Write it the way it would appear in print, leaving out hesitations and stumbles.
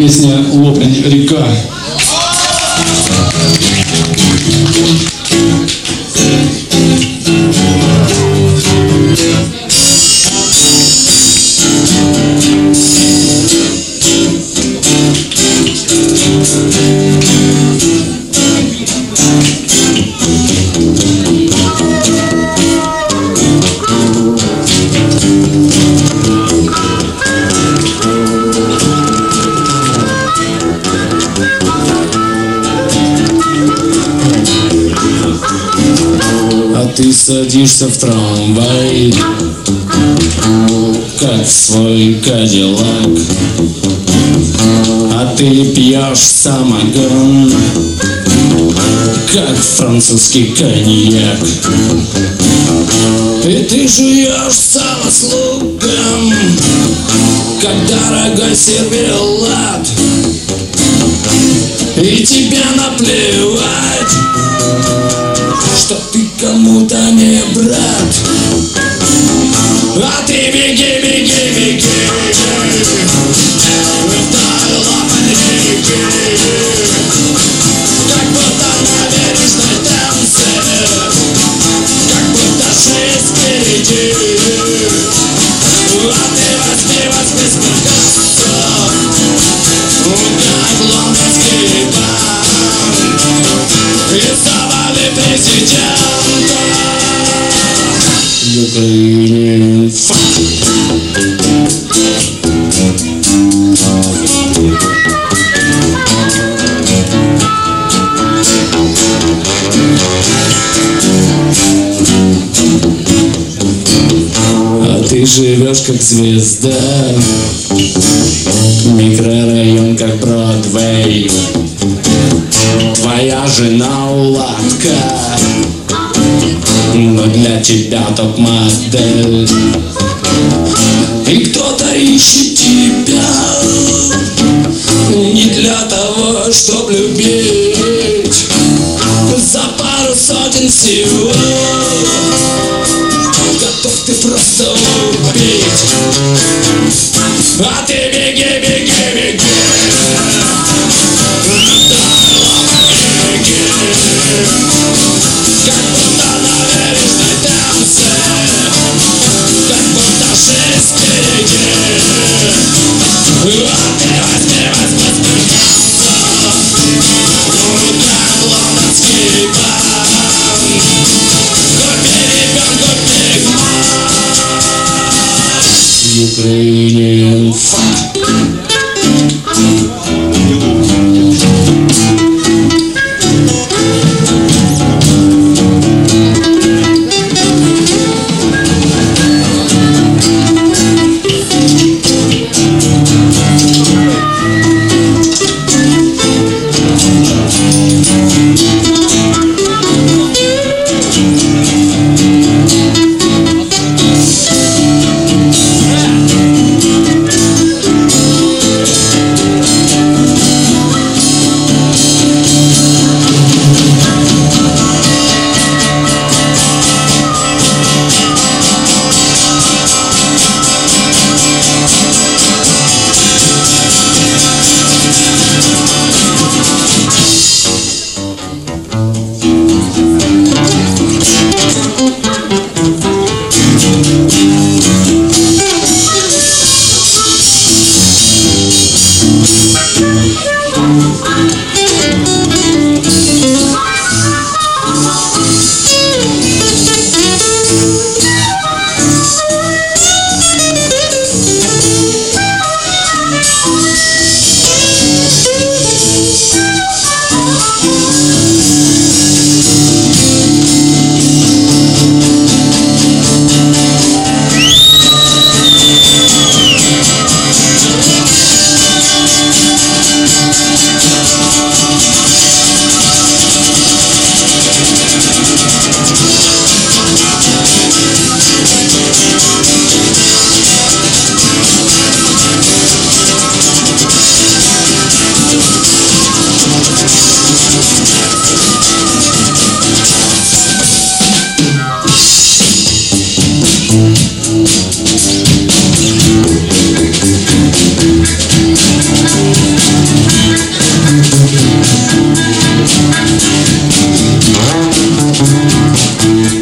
Песня «Лопань-река». Ты садишься в трамвай, как свой кадиллак, а ты пьешь самогон, как французский коньяк. И ты жуешь сало с луком, как дорогой сервелат, и тебе наплевать, что ты кому-то не брат. А ты беги, беги, беги вдоль Лопань-реки, как будто на бережной танце, как будто жизнь впереди. А ты возьми спускаться, как лондонский банк, и завали президента Украины. А ты живешь как звезда, микрорайон как Бродвей, твоя жена уладка, но для тебя топ-модель. И кто-то ищет тебя не для того, чтоб любить, за пару сотен всего готов ты просто убить. А ты беги, беги, беги вдоль Лопань-реки, как будто на бережной танце, как будто жизнь впереди. А ты возьми спускаться, как лондонский банк. Купи ребенку Big Mac, Ukrainian funk.